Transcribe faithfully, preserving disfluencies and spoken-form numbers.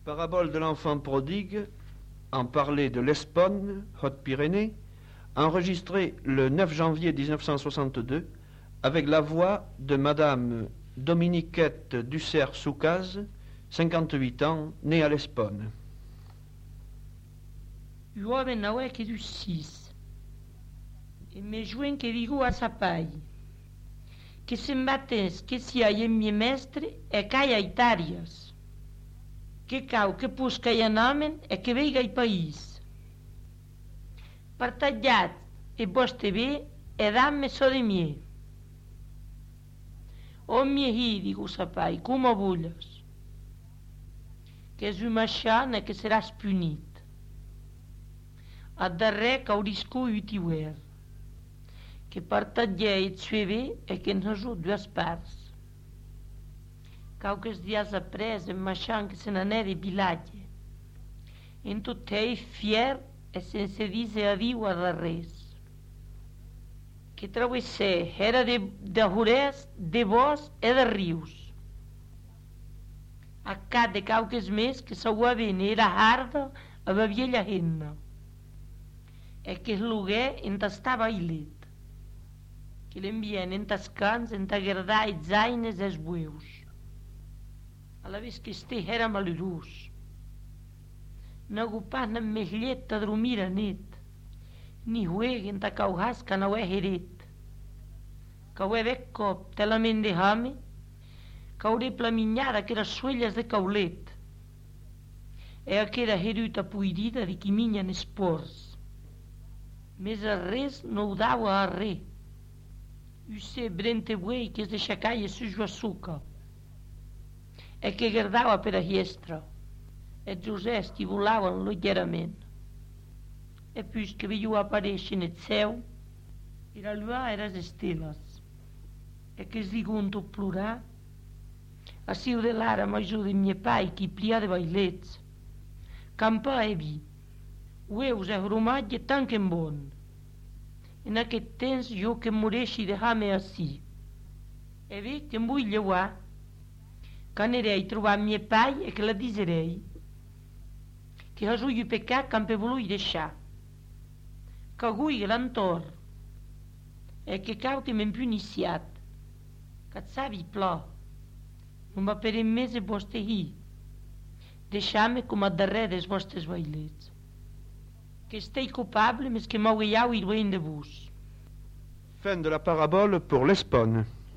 Parabole de l'enfant prodigue, en parler de l'Esponne, Haute-Pyrénées, enregistré le neuf janvier mille neuf cent soixante-deux, avec la voix de Madame Dominiquette Dussert-Soucaz, cinquante-huit ans, née à l'Esponne. O homem não é que dos cis, e mesmo em que digo a sa pai, que se mbates que se hai en mi mestre e cai a Itárias, que cau que pusca e anomen e que veiga i país. Partallat e vos te ve e damme so de mie. O mie hi, digo sa pai, como bulhas, que és un machana que seràs punit. A darrer caurisco utiuer, que partallat et sueve e que ens ajut dues parts. Cauques dias apres em machan que se n'anè de vilatge. En tot ei fier e sense dizer adiu a res. Que travessè era de, de jurès, de bosc e de rius. A cap de cauques més que s'aua ben era harda a la vieja henna. E que es luguer entastava ilet. Que l'envien entascans entagardar els aines e els bueus. A la vez que este era malurós. No pas n'am més llet a dormir a net, ni jueguen ta cauhas que no é heret. Cau é bec cop te la ment de hame, cauré plaminyada que era suelles de caulet, e aquera heruta puirida de qui minyan espors. Més a res no ho daua a re. Usse brente buei que es de xacaia sujo açúcar, e que guardava per a hiestra, e els que volaven lleugerament. E puis que veiu aparèixer en el céu, era lua e les esteles, e que es digun tot plorar, a siu de l'ara major de mie pai qui plia de bailets, campa e vi, ueus e hromatge tant que en bon. En aquest temps jo que moreixi de hame ací, e ve que em vull lleuar, que anirei trobar mie pai e que la diserei, que has ui pecat que em pe volui deixar, que agui l'entor, e que cau que m'hem puniciat, que et sabi plor, no m'aperem més e vostre hi, deixar-me com a darrer des vostres bailets, que estei culpable més que m'auiau i loin de vos. Fin de la parabole pour l'Esponne.